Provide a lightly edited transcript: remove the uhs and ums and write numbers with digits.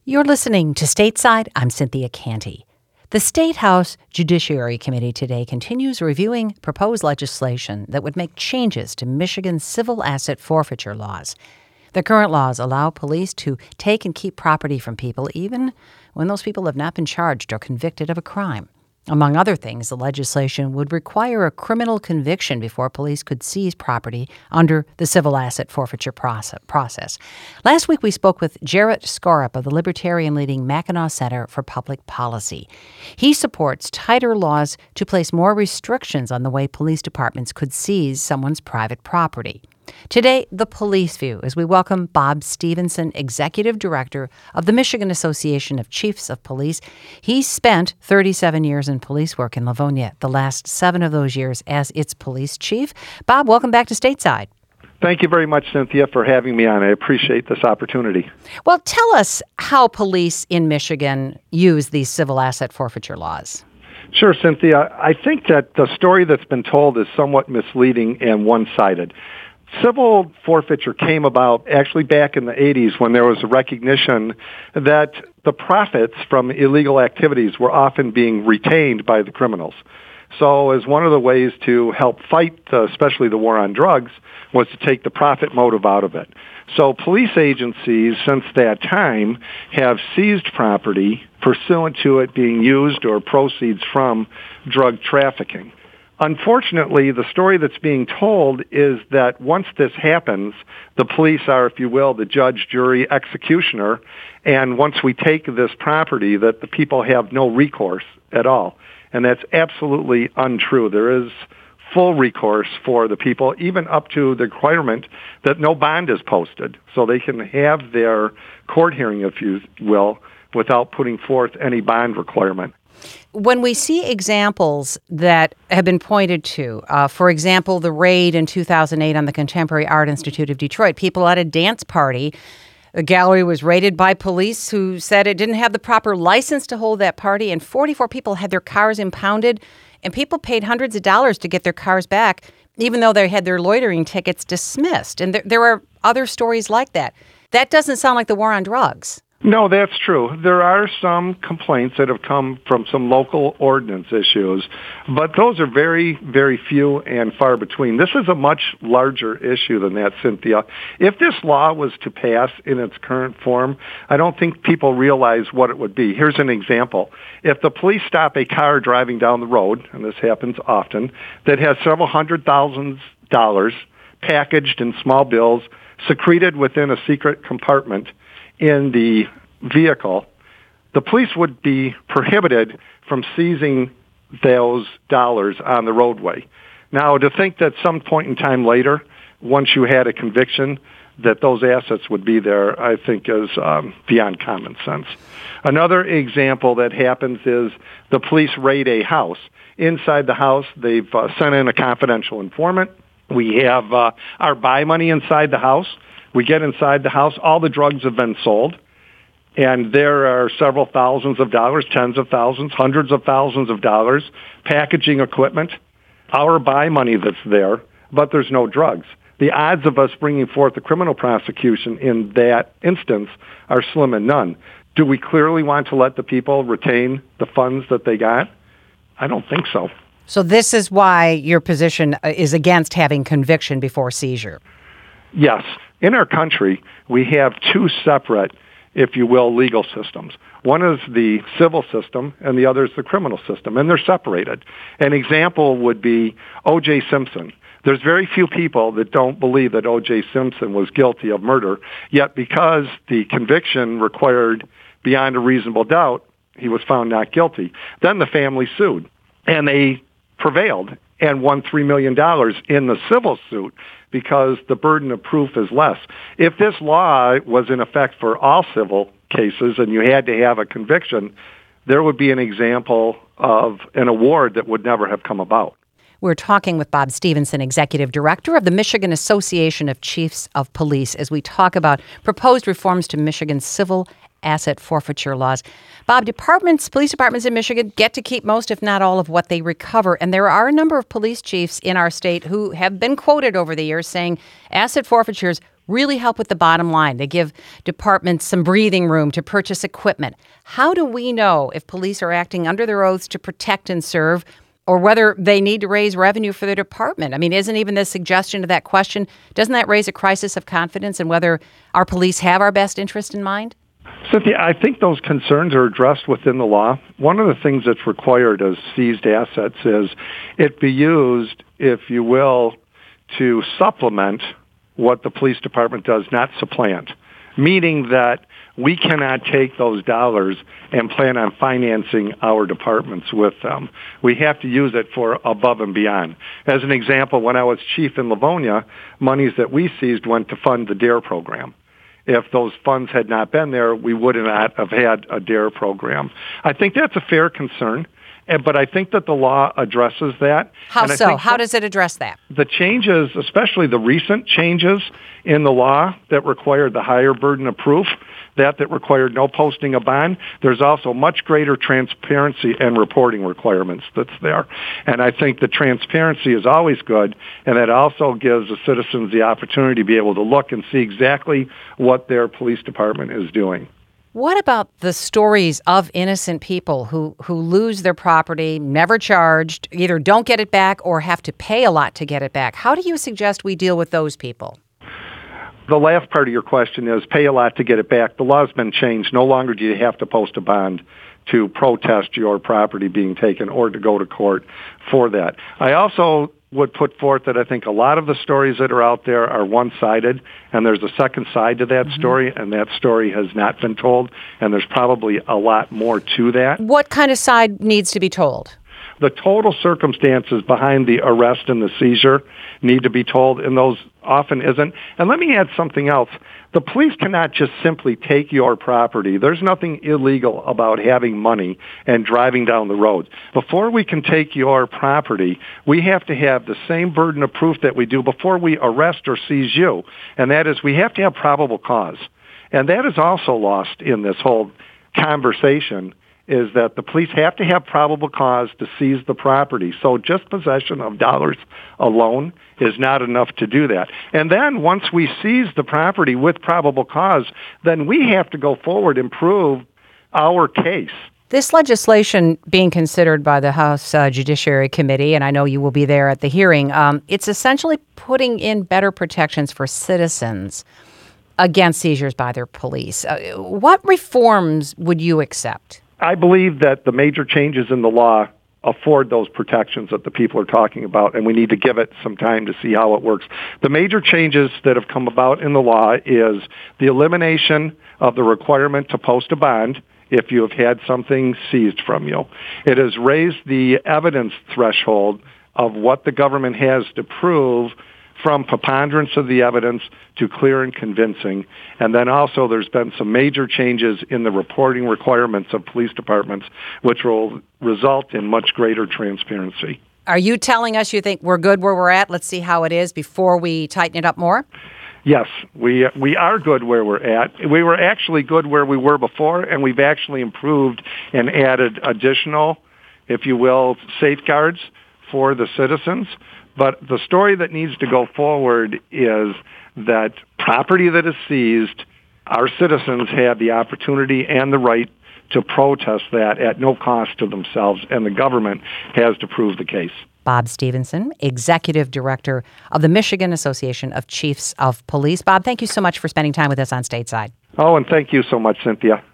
You're listening to Stateside. I'm Cynthia Canty. The State House Judiciary Committee today continues reviewing proposed legislation that would make changes to Michigan's civil asset forfeiture laws. The current laws allow police to take and keep property from people even when those people have not been charged or convicted of a crime. Among other things, the legislation would require a criminal conviction before police could seize property under the civil asset forfeiture process. Last week, we spoke with Jarrett Skorup of the libertarian-leading Mackinac Center for Public Policy. He supports tighter laws to place more restrictions on the way police departments could seize someone's private property. Today, The Police View, as we welcome Bob Stevenson, Executive Director of the Michigan Association of Chiefs of Police. He spent 37 years in police work in Livonia, the last 7 of those years as its police chief. Bob, welcome back to Stateside. Thank you very much, Cynthia, for having me on. I appreciate this opportunity. Well, tell us how police in Michigan use these civil asset forfeiture laws. Sure, Cynthia. I think that the story that's been told is somewhat misleading and one-sided. Civil forfeiture came about actually back in the 80s when there was a recognition that the profits from illegal activities were often being retained by the criminals. So as one of the ways to help fight, especially the war on drugs, was to take the profit motive out of it. So police agencies since that time have seized property pursuant to it being used or proceeds from drug trafficking. Unfortunately, the story that's being told is that once this happens, the police are, if you will, the judge, jury, executioner, and once we take this property, that the people have no recourse at all. And that's absolutely untrue. There is full recourse for the people, even up to the requirement that no bond is posted, so they can have their court hearing, if you will, without putting forth any bond requirement. When we see examples that have been pointed to, for example, the raid in 2008 on the Contemporary Art Institute of Detroit, people at a dance party, the gallery was raided by police who said it didn't have the proper license to hold that party, and 44 people had their cars impounded, and people paid hundreds of dollars to get their cars back, even though they had their loitering tickets dismissed. And there are other stories like that. That doesn't sound like the war on drugs. No, that's true. There are some complaints that have come from some local ordinance issues, but those are very, very few and far between. This is a much larger issue than that, Cynthia. If this law was to pass in its current form, I don't think people realize what it would be. Here's an example. If the police stop a car driving down the road, and this happens often, that has several $100,000 packaged in small bills, secreted within a secret compartment in the vehicle, the police would be prohibited from seizing those dollars on the roadway. Now, to think that some point in time later, once you had a conviction, that those assets would be there, I think is beyond common sense. Another example that happens is the police raid a house. Inside the house, they've sent in a confidential informant. We have our buy money inside the house. We get inside the house, all the drugs have been sold, and there are several thousands of dollars, tens of thousands, hundreds of thousands of dollars, packaging equipment, our buy money that's there, but there's no drugs. The odds of us bringing forth a criminal prosecution in that instance are slim and none. Do we clearly want to let the people retain the funds that they got? I don't think so. So this is why your position is against having conviction before seizure. Yes. In our country, we have 2 separate, if you will, legal systems. One is the civil system, and the other is the criminal system, and they're separated. An example would be O.J. Simpson. There's very few people that don't believe that O.J. Simpson was guilty of murder, yet because the conviction required beyond a reasonable doubt, he was found not guilty. Then the family sued, and they prevailed and won $3 million in the civil suit because the burden of proof is less. If this law was in effect for all civil cases and you had to have a conviction, there would be an example of an award that would never have come about. We're talking with Bob Stevenson, Executive Director of the Michigan Association of Chiefs of Police, as we talk about proposed reforms to Michigan's civil asset forfeiture laws. Bob, police departments in Michigan get to keep most, if not all, of what they recover. And there are a number of police chiefs in our state who have been quoted over the years saying asset forfeitures really help with the bottom line. They give departments some breathing room to purchase equipment. How do we know if police are acting under their oaths to protect and serve, or whether they need to raise revenue for their department? I mean, isn't even the suggestion to that question, doesn't that raise a crisis of confidence in whether our police have our best interest in mind? Cynthia, I think those concerns are addressed within the law. One of the things that's required as seized assets is it be used, if you will, to supplement what the police department does, not supplant, meaning that we cannot take those dollars and plan on financing our departments with them. We have to use it for above and beyond. As an example, when I was chief in Livonia, monies that we seized went to fund the DARE program. If those funds had not been there, we would not have had a DARE program. I think that's a fair concern, but I think that the law addresses that. How so? How does it address that? The changes, especially the recent changes in the law that required the higher burden of proof, that required no posting of bond, there's also much greater transparency and reporting requirements that's there. And I think the transparency is always good, and that also gives the citizens the opportunity to be able to look and see exactly what their police department is doing. What about the stories of innocent people who lose their property, never charged, either don't get it back or have to pay a lot to get it back? How do you suggest we deal with those people? The last part of your question is pay a lot to get it back. The law's been changed. No longer do you have to post a bond to protest your property being taken or to go to court for that. I also would put forth that I think a lot of the stories that are out there are one-sided, and there's a second side to that story, and that story has not been told, and there's probably a lot more to that. What kind of side needs to be told? The total circumstances behind the arrest and the seizure need to be told, and those often isn't. And let me add something else. The police cannot just simply take your property. There's nothing illegal about having money and driving down the road. Before we can take your property, we have to have the same burden of proof that we do before we arrest or seize you, and that is we have to have probable cause. And that is also lost in this whole conversation, is that the police have to have probable cause to seize the property. So just possession of dollars alone is not enough to do that. And then once we seize the property with probable cause, then we have to go forward and prove our case. This legislation being considered by the House Judiciary Committee, and I know you will be there at the hearing, it's essentially putting in better protections for citizens against seizures by their police. What reforms would you accept? I believe that the major changes in the law afford those protections that the people are talking about, and we need to give it some time to see how it works. The major changes that have come about in the law is the elimination of the requirement to post a bond if you have had something seized from you. It has raised the evidence threshold of what the government has to prove from preponderance of the evidence to clear and convincing. And then also there's been some major changes in the reporting requirements of police departments, which will result in much greater transparency. Are you telling us you think we're good where we're at? Let's see how it is before we tighten it up more? Yes, we are good where we're at. We were actually good where we were before, and we've actually improved and added additional, if you will, safeguards for the citizens. But the story that needs to go forward is that property that is seized, our citizens have the opportunity and the right to protest that at no cost to themselves, and the government has to prove the case. Bob Stevenson, Executive Director of the Michigan Association of Chiefs of Police. Bob, thank you so much for spending time with us on Stateside. Oh, and thank you so much, Cynthia.